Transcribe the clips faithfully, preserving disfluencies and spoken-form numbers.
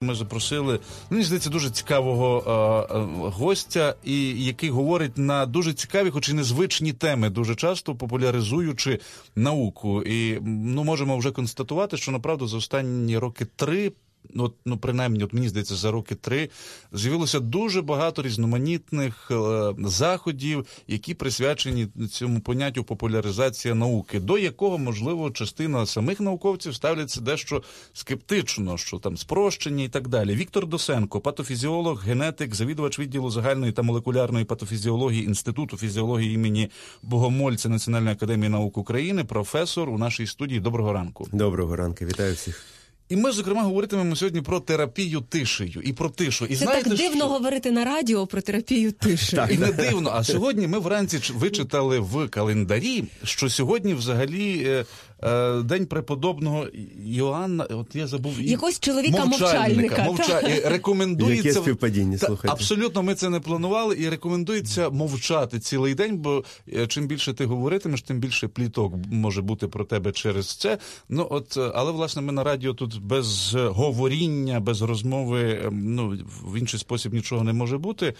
Ми запросили, мені здається, дуже цікавого е, е, гостя, і який говорить на дуже цікаві, хоч і незвичні теми, дуже часто популяризуючи науку. І ну, можемо вже констатувати, що, направду, за останні роки три, ну, ну принаймні, от мені здається, за роки три, з'явилося дуже багато різноманітних е, заходів, які присвячені цьому поняттю популяризація науки, до якого, можливо, частина самих науковців ставляться дещо скептично, що там спрощення і так далі. Віктор Досенко, патофізіолог, генетик, завідувач відділу загальної та молекулярної патофізіології Інституту фізіології імені Богомольця Національної академії наук України, професор у нашій студії. Доброго ранку. Доброго ранку, вітаю всіх. І ми, зокрема, говоритимемо сьогодні про терапію тишею і про тишу. І Це знаєте, так дивно що... говорити на радіо про терапію тишею. І не дивно. А сьогодні ми вранці вичитали в календарі, що сьогодні взагалі е, е, День преподобного Йоанна, от я забув... Якогось чоловіка-мовчальника. Мовча... І рекомендується... Яке співпадіння, слухайте. Абсолютно, ми це не планували. І рекомендується мовчати цілий день, бо чим більше ти говоритимеш, тим більше пліток може бути про тебе через це. Ну, от, але, власне, ми на радіо тут без говоріння, без розмови, ну, в інший спосіб нічого не може бути.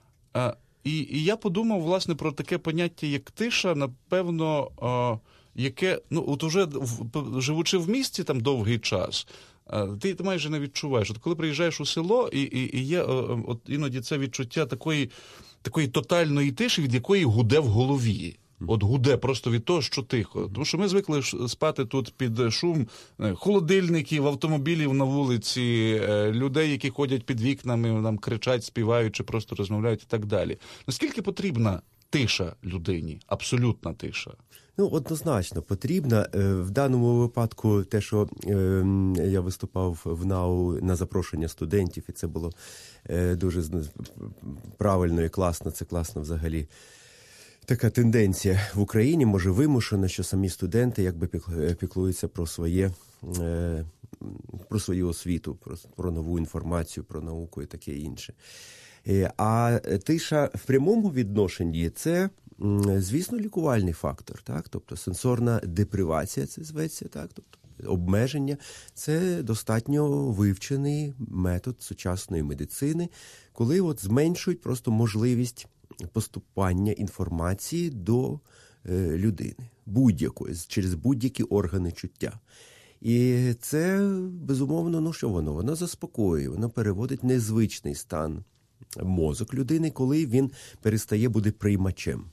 А, і, і я подумав, власне, про таке поняття, як тиша, напевно, а, яке, ну, от уже живучи в місті там довгий час, а, ти, ти майже не відчуваєш. От коли приїжджаєш у село, і, і, і є от іноді це відчуття такої, такої тотальної тиші, від якої гуде в голові. От гуде просто від того, що тихо. Тому що ми звикли спати тут під шум холодильників, автомобілів на вулиці, людей, які ходять під вікнами, нам кричать, співають чи просто розмовляють і так далі. Наскільки потрібна тиша людині? Абсолютна тиша? Ну, однозначно потрібна. В даному випадку те, що е, я виступав в НАУ на запрошення студентів, і це було е, дуже правильно і класно, це класно взагалі. Така тенденція в Україні, може вимушена, що самі студенти якби піклуються про своє, про свою освіту, про, про нову інформацію, про науку і таке інше. А тиша в прямому відношенні – це, звісно, лікувальний фактор, так? Тобто сенсорна депривація це зветься, так? Тобто обмеження – це достатньо вивчений метод сучасної медицини, коли от зменшують просто можливість поступання інформації до е, людини, будь-якої, через будь-які органи чуття. І це, безумовно, ну що воно? Воно заспокоює, воно переводить незвичний стан мозок людини, коли він перестає бути приймачем.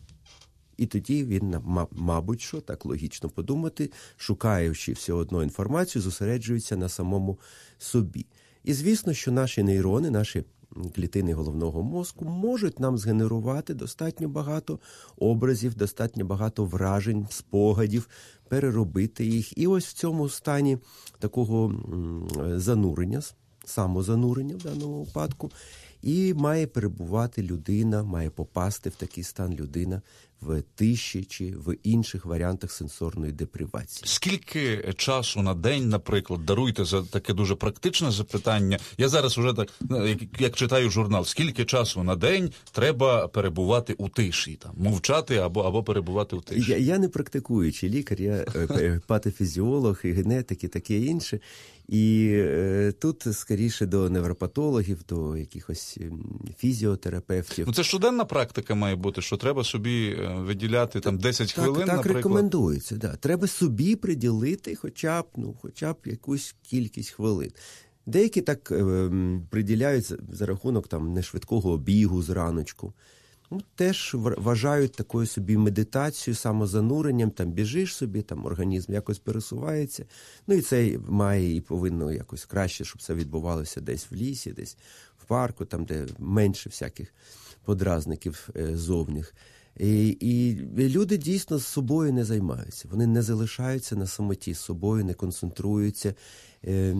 І тоді він, мабуть, що, так логічно подумати, шукаючи все одно інформацію, зосереджується на самому собі. І звісно, що наші нейрони, наші клітини головного мозку можуть нам згенерувати достатньо багато образів, достатньо багато вражень, спогадів, переробити їх. І ось в цьому стані такого занурення, самозанурення в даному випадку, і має перебувати людина, має попасти в такий стан людина в тиші чи в інших варіантах сенсорної депривації. Скільки часу на день, наприклад, даруйте за таке дуже практичне запитання. Я зараз уже так, як, як читаю журнал, скільки часу на день треба перебувати у тиші, там, мовчати або, або перебувати у тиші? Я, я не практикуючий лікар, я патофізіолог і генетик і таке інше. І е, тут скоріше до невропатологів, до якихось фізіотерапевтів. Ну це щоденна практика має бути, що треба собі виділяти там десять так, хвилин, так, наприклад. Так рекомендується, да. Треба собі приділити хоча б, ну, хоча б якусь кількість хвилин. Деякі так е, приділяють за, за рахунок там нешвидкого бігу зраночку. Ну, теж вважають такою собі медитацією, самозануренням, там біжиш собі, там організм якось пересувається. Ну і це має і повинно якось краще, щоб це відбувалося десь в лісі, десь в парку, там, де менше всяких подразників е, зовніх. І, і люди дійсно з собою не займаються. Вони не залишаються на самоті з собою, не концентруються, е,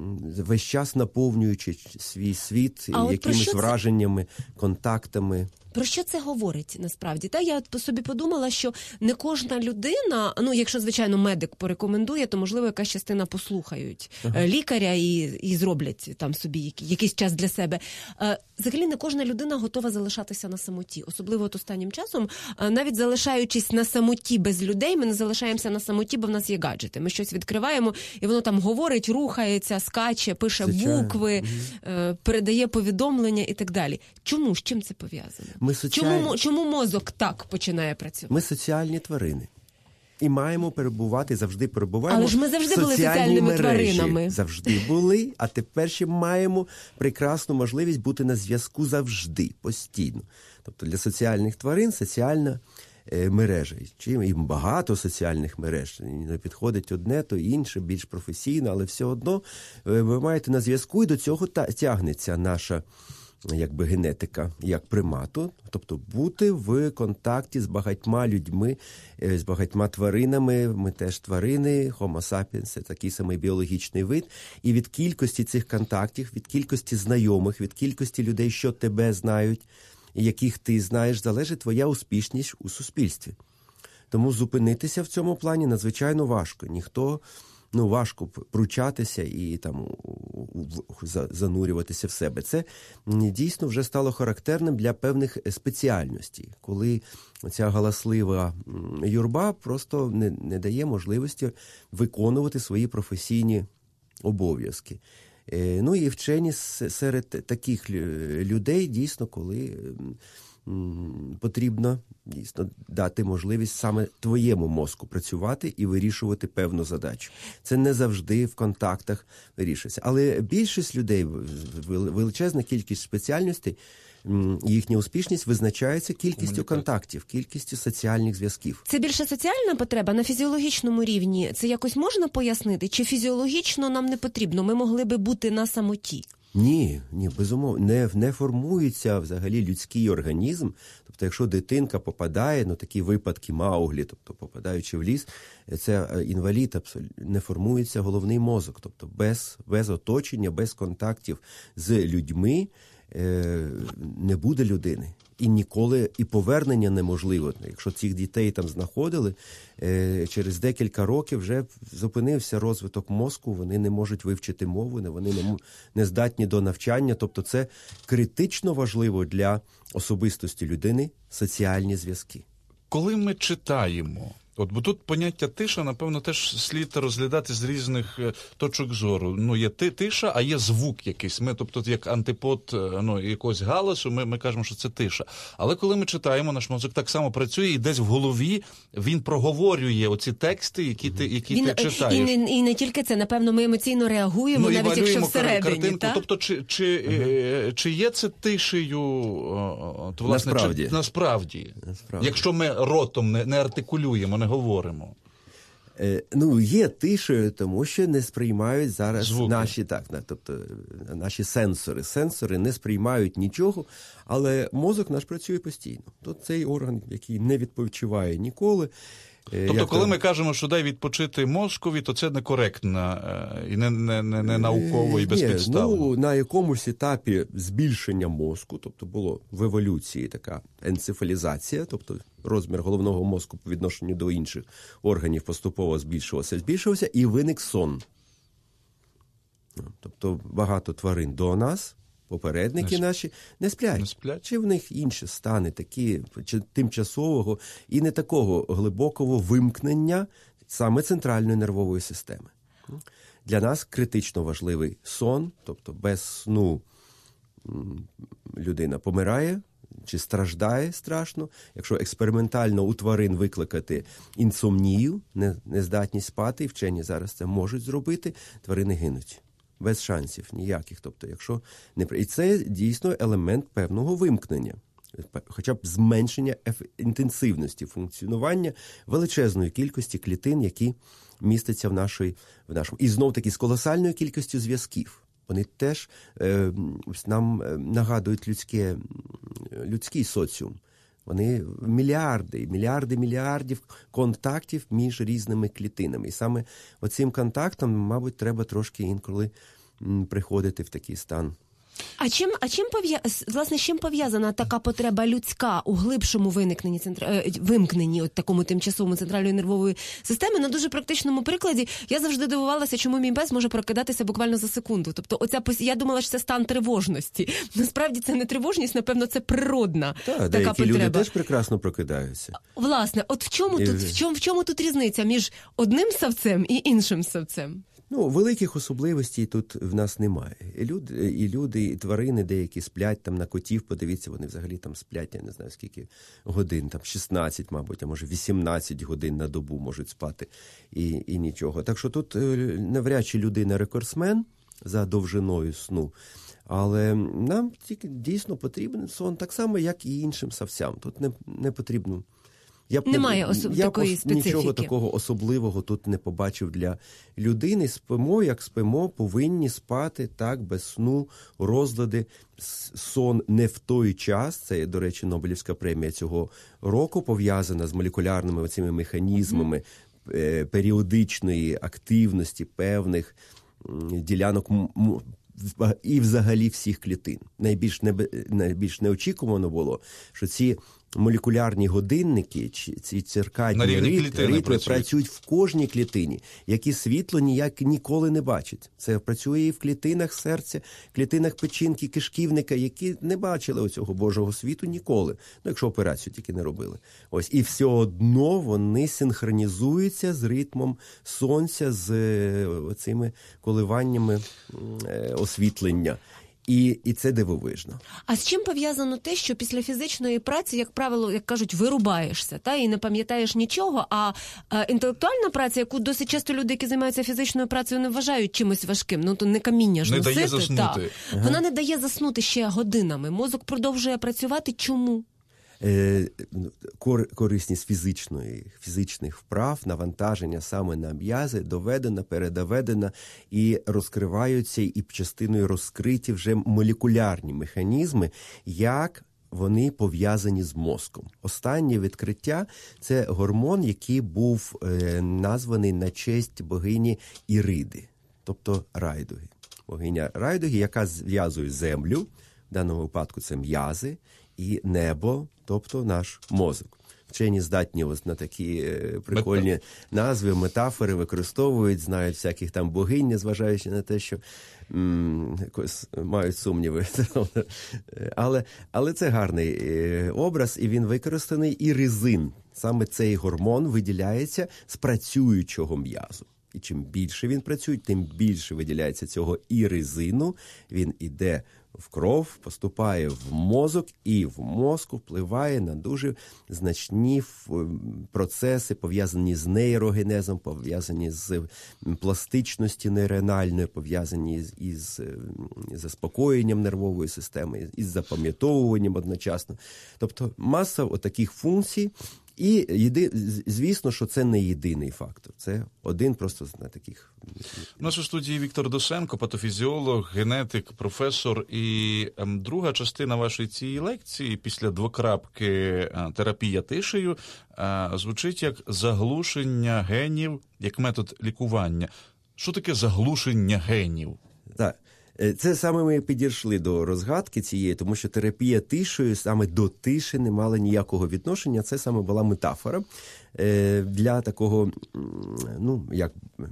весь час наповнюючи свій світ а якимись враженнями, контактами. Про що це говорить насправді? Та я собі подумала, що не кожна людина, ну якщо, звичайно, медик порекомендує, то, можливо, якась частина послухають ага. лікаря і, і зроблять там собі якийсь час для себе. Взагалі не кожна людина готова залишатися на самоті. Особливо от останнім часом, навіть залишаючись на самоті без людей, ми не залишаємося на самоті, бо в нас є гаджети. Ми щось відкриваємо, і воно там говорить, рухається, скаче, пише Звичайно. букви, угу. передає повідомлення і так далі. Чому? З чим це пов'язано? Ми соціаль... чому, чому мозок так починає працювати? Ми соціальні тварини. І маємо перебувати, завжди перебуваємо. Але ж ми завжди були соціальними мережі. тваринами. Завжди були, а тепер ще маємо прекрасну можливість бути на зв'язку завжди, постійно. Тобто для соціальних тварин соціальна е, мережа. Чим і багато соціальних мереж. Не підходить одне, то інше, більш професійно, але все одно е, ви маєте на зв'язку, і до цього та, тягнеться наша якби генетика, як примату, тобто бути в контакті з багатьма людьми, з багатьма тваринами, ми теж тварини, Homo sapiens, це такий самий біологічний вид, і від кількості цих контактів, від кількості знайомих, від кількості людей, що тебе знають, яких ти знаєш, залежить твоя успішність у суспільстві. Тому зупинитися в цьому плані надзвичайно важко. Ніхто Ну, важко пручатися і там занурюватися в себе. Це дійсно вже стало характерним для певних спеціальностей, коли ця галаслива юрба просто не, не дає можливості виконувати свої професійні обов'язки. Ну і вчені серед таких людей дійсно, коли потрібно дійсно дати можливість саме твоєму мозку працювати і вирішувати певну задачу. Це не завжди в контактах вирішується. Але більшість людей, величезна кількість спеціальностей, їхня успішність визначається кількістю контактів, кількістю соціальних зв'язків. Це більше соціальна потреба на фізіологічному рівні? Це якось можна пояснити? Чи фізіологічно нам не потрібно? Ми могли би бути на самоті? Ні, ні, безумовно, не, не формується взагалі людський організм. Тобто, якщо дитинка попадає, ну такі випадки Мауглі, тобто попадаючи в ліс, це інвалід, абсолютно не формується головний мозок. Тобто без, без оточення, без контактів з людьми е, не буде людини. І ніколи, і повернення неможливо. Якщо цих дітей там знаходили, е, через декілька років вже зупинився розвиток мозку, вони не можуть вивчити мову, вони не, не здатні до навчання. Тобто це критично важливо для особистості людини соціальні зв'язки. Коли ми читаємо, от, бо тут поняття тиша, напевно, теж слід розглядати з різних точок зору. Ну, є тиша, а є звук якийсь. Ми, тобто, як антипод ну, якогось галасу, ми, ми кажемо, що це тиша. Але коли ми читаємо, наш мозок так само працює, і десь в голові він проговорює оці тексти, які ти, які він, ти читаєш. І не, і не тільки це, напевно, ми емоційно реагуємо, ну, навіть якщо всередині. Картинку. Та? Тобто, чи, чи, uh-huh. чи є це тишею, то, власне, насправді. Чи, насправді? насправді. Якщо ми ротом не, не артикулюємо, не говоримо. Е, ну, є тишею, тому що не сприймають зараз Звуки. наші, так, тобто, наші сенсори. Сенсори не сприймають нічого, але мозок наш працює постійно. Тут цей орган, який не відпочиває ніколи. Тобто, Як коли то... ми кажемо, що дай відпочити мозкові, то це некоректно і не, не, не, не науково і безпідставно. Ну, на якомусь етапі збільшення мозку, тобто було в еволюції така енцефалізація, тобто розмір головного мозку по відношенню до інших органів поступово збільшувався, збільшувався, і виник сон. Тобто багато тварин до нас, попередники не наші, не сплять. не сплять. Чи в них інші стани такі, чи тимчасового і не такого глибокого вимкнення саме центральної нервової системи. Для нас критично важливий сон, тобто без сну людина помирає, чи страждає страшно. Якщо експериментально у тварин викликати інсомнію, нездатність спати, і вчені зараз це можуть зробити, тварини гинуть. Без шансів ніяких. Тобто, якщо не і це дійсно елемент певного вимкнення, хоча б зменшення еф... інтенсивності функціонування величезної кількості клітин, які містяться в нашій, в нашому. І знов таки з колосальною кількістю зв'язків. Вони теж е, нам нагадують людське, людський соціум. Вони мільярди, мільярди, мільярдів контактів між різними клітинами. І саме оцим контактом, мабуть, треба трошки інколи приходити в такий стан. А чим, а чим пов'я... власне, з чим пов'язана така потреба людська у глибшому виникненні центра... вимкненні от такому тимчасовому центральної нервової системи? На дуже практичному прикладі я завжди дивувалася, чому мій пес може прокидатися буквально за секунду. Тобто, оця я думала, що це стан тривожності. Насправді це не тривожність, напевно, це природна так, така деякі потреба. Люди теж прекрасно прокидаються. Власне, от в чому тут в чому, в чому тут різниця між одним савцем і іншим савцем? Ну, великих особливостей тут в нас немає. І люди, і люди, і тварини деякі сплять там на котів, подивіться, вони взагалі там сплять, я не знаю скільки годин, там шістнадцять, мабуть, а може вісімнадцять годин на добу можуть спати і, і нічого. Так що тут навряд чи людина рекордсмен за довжиною сну, але нам тільки дійсно потрібен сон так само, як і іншим савцям. Тут не, не потрібно. Я б Немає особ... я такої б специфіки. Нічого такого особливого тут не побачив для людини. Спимо, як спимо, повинні спати так, без сну, розлади. Сон не в той час, це, до речі, Нобелівська премія цього року, пов'язана з молекулярними оцими механізмами mm-hmm. періодичної активності певних ділянок і взагалі всіх клітин. Найбільш, не, найбільш неочікувано було, що ці молекулярні годинники, ці циркадні ритми, ритми працюють. працюють в кожній клітині, які світло ніяк ніколи не бачить. Це працює і в клітинах серця, клітинах печінки, кишківника, які не бачили оцього Божого світу ніколи. Ну, якщо операцію тільки не робили. Ось. І все одно вони синхронізуються з ритмом сонця, з оцими коливаннями освітлення. І, і це дивовижно. А з чим пов'язано те, що після фізичної праці, як правило, як кажуть, вирубаєшся, та, і не пам'ятаєш нічого, а, а інтелектуальна праця, яку досить часто люди, які займаються фізичною працею, не вважають чимось важким, ну то не каміння ж не носити. Дає заснути. Та. Ага. Вона не дає заснути ще годинами. Мозок продовжує працювати. Чому? Корисність фізичної, фізичних вправ, навантаження саме на м'язи доведена, передоведена і розкриваються, і частиною розкриті вже молекулярні механізми, як вони пов'язані з мозком. Останнє відкриття – це гормон, який був е, названий на честь богині Іриди, тобто Райдуги. Богиня Райдуги, яка зв'язує землю, в даному випадку це м'язи, і небо, тобто наш мозок. Вчені здатні ось на такі е, прикольні Мета. назви, метафори використовують, знають всяких там богинь, незважаючи на те, що м- мають сумніви. але, але це гарний е, образ, і він використаний. Іризин. Саме цей гормон виділяється з працюючого м'язу. І чим більше він працює, тим більше виділяється цього іризину. Він іде в кров, поступає в мозок і в мозку впливає на дуже значні процеси, пов'язані з нейрогенезом, пов'язані з пластичністю нейрональною, пов'язані із заспокоєнням нервової системи, із запам'ятовуванням одночасно. Тобто маса отаких функцій. І, єди, звісно, що це не єдиний фактор. Це один просто з таких. В нашій студії Віктор Дошенко, патофізіолог, генетик, професор. І ем, друга частина вашої цієї лекції, після двокрапки е, терапія тишею, е, звучить як заглушення генів, як метод лікування. Що таке заглушення генів? Так. Це саме ми підійшли до розгадки цієї, тому що терапія тишею саме до тиші не мала ніякого відношення. Це саме була метафора для такого, ну, як,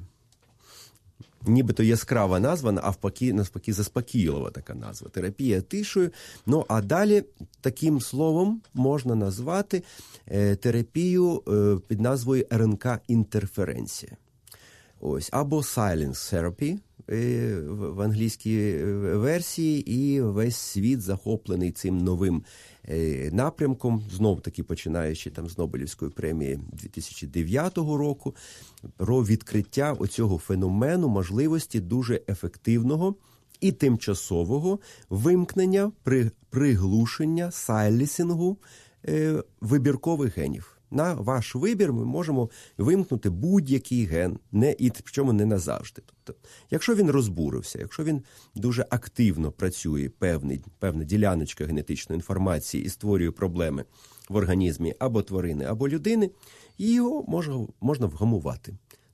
нібито яскрава назва, а навпаки, навпаки заспокійлива така назва. Терапія тишею. Ну, а далі таким словом можна назвати терапію під назвою ер ен ка-інтерференція. Ось, або silence therapy в англійській версії, і весь світ захоплений цим новим напрямком, знов-таки починаючи там з Нобелівської премії дві тисячі дев'ятого року, про відкриття оцього феномену можливості дуже ефективного і тимчасового вимкнення, при, приглушення, сайлісінгу е, вибіркових генів. На ваш вибір ми можемо вимкнути будь-який ген, не, і причому не назавжди. Тобто, якщо він розбурився, якщо він дуже активно працює, певний, певна діляночка генетичної інформації і створює проблеми в організмі або тварини, або людини, його можна, можна вгамувати.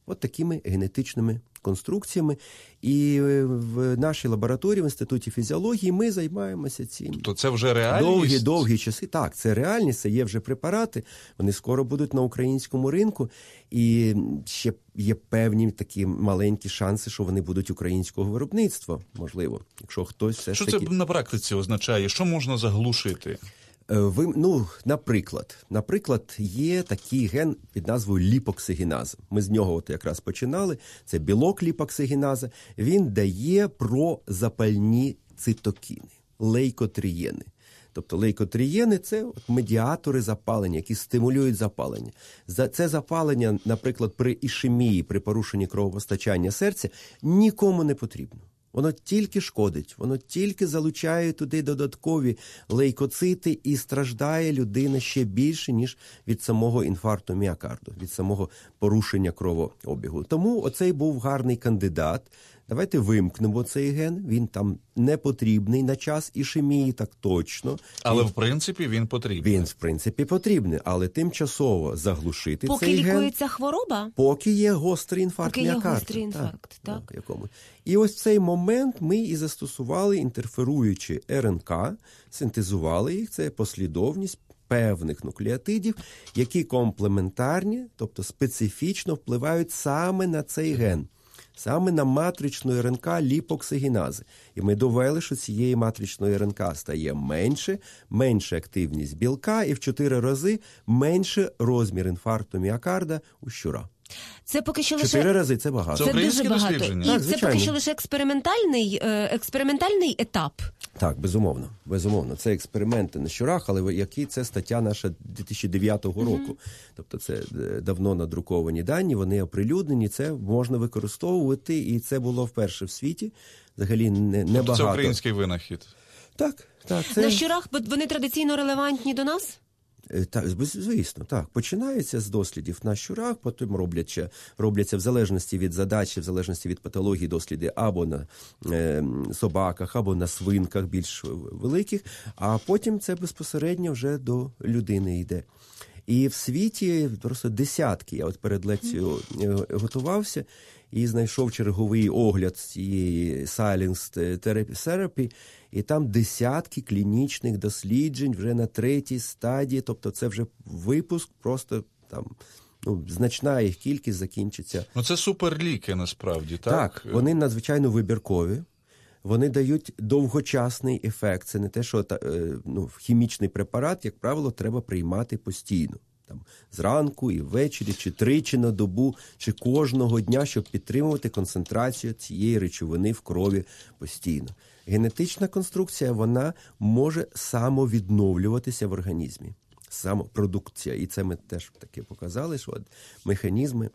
От такими генетичними конструкціями. І в нашій лабораторії, в Інституті фізіології, ми займаємося цим. То це вже реальність? Довгі-довгі часи. Так, це реальність, це є вже препарати. Вони скоро будуть на українському ринку. І ще є певні такі маленькі шанси, що вони будуть українського виробництва, можливо. Якщо хтось все ж таки... Що це на практиці означає? Що можна заглушити? Ви, ну, наприклад, наприклад, є такий ген під назвою ліпоксигеназа. Ми з нього от якраз починали. Це білок ліпоксигеназа. Він дає прозапальні цитокіни, лейкотрієни. Тобто лейкотрієни – це от медіатори запалення, які стимулюють запалення. Це запалення, наприклад, при ішемії, при порушенні кровопостачання серця, нікому не потрібно. Воно тільки шкодить, воно тільки залучає туди додаткові лейкоцити і страждає людина ще більше, ніж від самого інфаркту міокарду, від самого порушення кровообігу. Тому оцей був гарний кандидат. Давайте вимкнемо цей ген, він там не потрібний на час ішемії, так точно. Але, він, в принципі, він потрібний. Він, в принципі, потрібний, але тимчасово заглушити поки цей ген. Поки лікується хвороба? Поки є гострий інфаркт поки міокарду. Поки є гострий інфаркт, так. так. так і ось в цей момент ми і застосували інтерферуючі РНК, синтезували їх, це послідовність певних нуклеотидів, які комплементарні, тобто специфічно впливають саме на цей ген. Саме на матричну РНК ліпоксигенази. І ми довели, що цієї матричної РНК стає менше, менша активність білка і в чотири рази менше розмір інфаркту міокарда у щура. Це поки що лише... Чотири рази – це багато. Це дуже багато. І так, це поки що лише експериментальний, експериментальний етап. Так, безумовно. Безумовно. Це експерименти на щурах, але які це стаття наша дві тисячі дев'ятого року. Mm-hmm. Тобто це давно надруковані дані, вони оприлюднені, це можна використовувати, і це було вперше в світі. Взагалі не, не тобто багато. Це український винахід. Так, так. Це... На щурах вони традиційно релевантні до нас? Так, звісно, так. Починається з дослідів на щурах, потім робляться, робляться в залежності від задачі, в залежності від патології досліди або на е, собаках, або на свинках більш великих, а потім це безпосередньо вже до людини йде. І в світі просто десятки. Я от перед лекцією готувався і знайшов черговий огляд цієї Silenced Therapy, і там десятки клінічних досліджень вже на третій стадії, тобто це вже випуск, просто там ну, значна їх кількість закінчиться. Ну це суперліки насправді, так? Так, вони надзвичайно вибіркові. Вони дають довгочасний ефект. Це не те, що ну, хімічний препарат, як правило, треба приймати постійно. Там, зранку і ввечері, чи тричі на добу, чи кожного дня, щоб підтримувати концентрацію цієї речовини в крові постійно. Генетична конструкція, вона може самовідновлюватися в організмі. Самопродукція. І це ми теж таки показали, що механізми.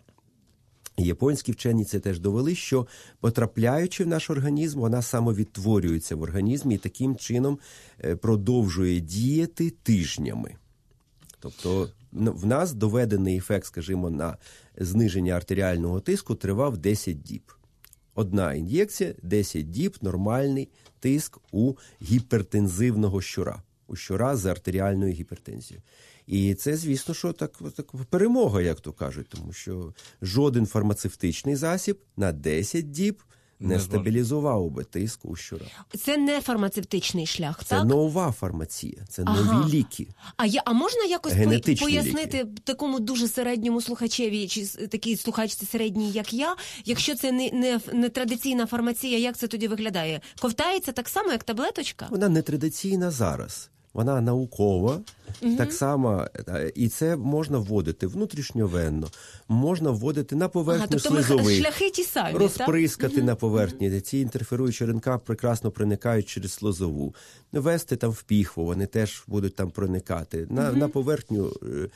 Японські вчені це теж довели, що потрапляючи в наш організм, вона самовідтворюється в організмі і таким чином продовжує діяти тижнями. Тобто в нас доведений ефект, скажімо, на зниження артеріального тиску тривав десять діб. Одна ін'єкція, десять діб, нормальний тиск у гіпертензивного щура. У щура з артеріальною гіпертензією. І це, звісно, що так, так перемога, як то кажуть, тому що жоден фармацевтичний засіб на десять діб не стабілізував би тиск у щура. Це не фармацевтичний шлях, це так? Це нова фармація, це ага. нові ліки. А, я, а можна якось Генетичні пояснити ліки. Такому дуже середньому слухачеві, чи такий слухачці середній, як я, якщо це не, не, не традиційна фармація, як це тоді виглядає? Ковтається так само, як таблеточка? Вона не традиційна зараз. Вона наукова, угу. так само, і це можна вводити внутрішньовенно, можна вводити на поверхню ага, тобто слизових, шляхи ті самі, розприскати так? на поверхні. Ці інтерферуючі РНК прекрасно проникають через слизову. Ввести там в піхву, вони теж будуть там проникати. На, угу. на поверхню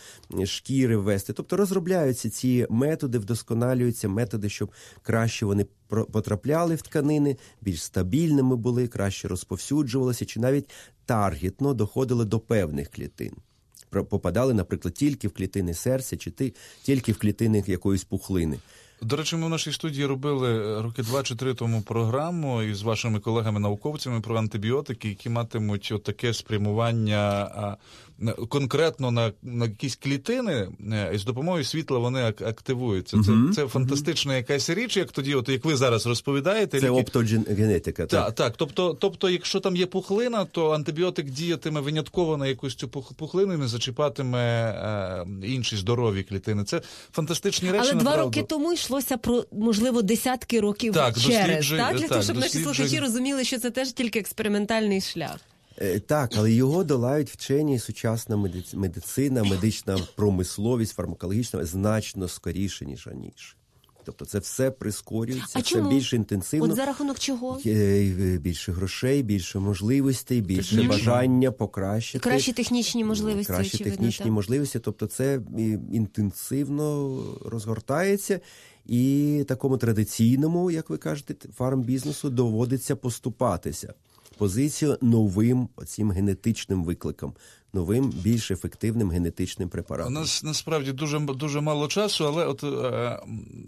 шкіри ввести. Тобто розробляються ці методи, вдосконалюються методи, щоб краще вони потрапляли в тканини, більш стабільними були, краще розповсюджувалися, чи навіть таргетно доходили до певних клітин. Попадали, наприклад, тільки в клітини серця, чи тільки в клітини якоїсь пухлини. До речі, ми в нашій студії робили роки два чи три тому програму із вашими колегами-науковцями про антибіотики, які матимуть отаке спрямування конкретно на, на якісь клітини, і з допомогою світла вони активуються. Це, угу. це фантастична якась річ, як тоді, от як ви зараз розповідаєте. Це ліки... оптогенетика. Так, так. так. Тобто, тобто, якщо там є пухлина, то антибіотик діятиме винятково на якусь цю пухлину і не зачіпатиме е, інші здорові клітини. Це фантастичні речі, але направду. два роки тому йшлося про, можливо, десятки років так, через, так? Для так, того, щоб досліджень... наші слухачі розуміли, що це теж тільки експериментальний шлях. Так, але його долають вчені, сучасна медицина, медична промисловість, фармакологічна значно скоріше, ніж раніше. Тобто це все прискорюється, а це чому? більш інтенсивно. От за рахунок чого? Більше грошей, більше можливостей, більше Технічно. бажання покращити. Кращі технічні можливості, Кращі очевидно, технічні так. можливості. Тобто це інтенсивно розгортається. І такому традиційному, як ви кажете, фармбізнесу доводиться поступатися. Позицію новим оцім генетичним викликам, новим, більш ефективним генетичним препаратом. У нас насправді дуже, дуже мало часу, але от е,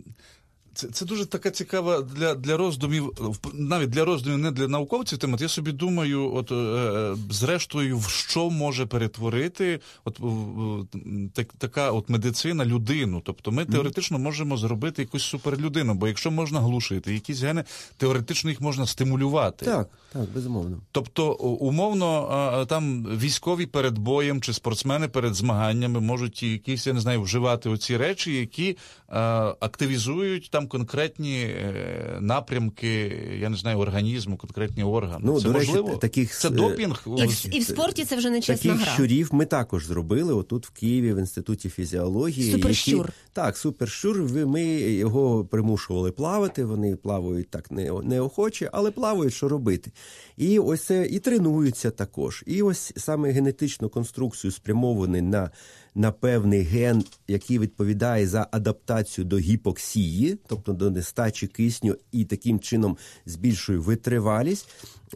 це, це дуже така цікава для, для роздумів, навіть для роздумів, не для науковців тема. Я собі думаю, от е, зрештою, в що може перетворити от так, така от медицина людину. Тобто ми теоретично можемо зробити якусь суперлюдину, бо якщо можна глушити якісь гени, теоретично їх можна стимулювати. Так, так, безумовно. Тобто, умовно, там військові перед боєм чи спортсмени перед змаганнями можуть якісь, я не знаю, вживати оці речі, які активізують там конкретні напрямки, я не знаю, організму, конкретні органи. Ну, це до можливо? Речі, таких, це допінг? І в, і в спорті це вже не чесна таких гра. щурів ми також зробили отут в Києві, в Інституті фізіології. Суперщур. Які... Так, суперщур. Ми його примушували плавати, вони плавають так неохоче, але плавають, що робити. І ось це і тренуються також. І ось саме генетичну конструкцію спрямований на, на певний ген, який відповідає за адаптацію до гіпоксії, тобто до нестачі кисню, і таким чином збільшує витривалість,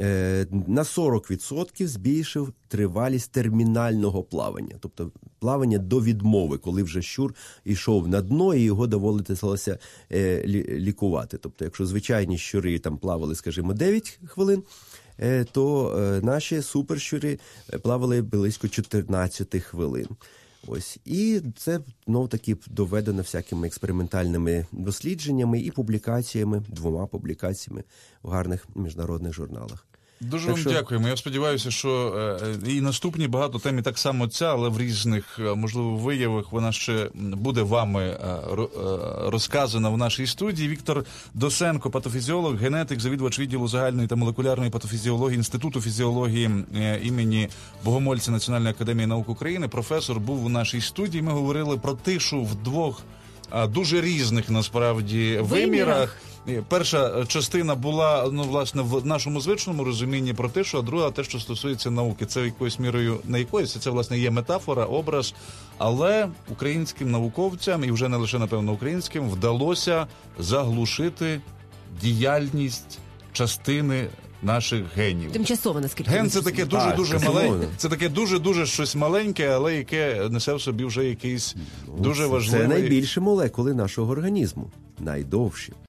на сорок відсотків збільшив тривалість термінального плавання, тобто плавання до відмови, коли вже щур йшов на дно і його доводилося лікувати. Тобто, якщо звичайні щури там плавали, скажімо, дев'ять хвилин, то наші суперщури плавали близько чотирнадцять хвилин. Ось. І це, ну, таки доведено всякими експериментальними дослідженнями і публікаціями, двома публікаціями в гарних міжнародних журналах. Дуже так вам що... дякуємо. Я сподіваюся, що і наступні багато тем, і так само ця, але в різних, можливо, виявах вона ще буде вами розказана в нашій студії. Віктор Досенко, патофізіолог, генетик, завідувач відділу загальної та молекулярної патофізіології Інституту фізіології імені Богомольця Національної академії наук України, професор, був у нашій студії. Ми говорили про тишу в двох дуже різних, насправді, вимірах. Перша частина була, ну, власне, в нашому звичному розумінні про тишу, а друга те, що стосується науки. Це якоюсь мірою, не якоюсь, це, власне, є метафора, образ, але українським науковцям, і вже не лише, напевно, українським, вдалося заглушити діяльність частини наших генів. Тимчасово, наскільки. Ген – це таке дуже-дуже так, маленьке, це таке дуже-дуже щось маленьке, але яке несе в собі вже якийсь дуже важливий... Це найбільші молекули нашого організму, найдовші.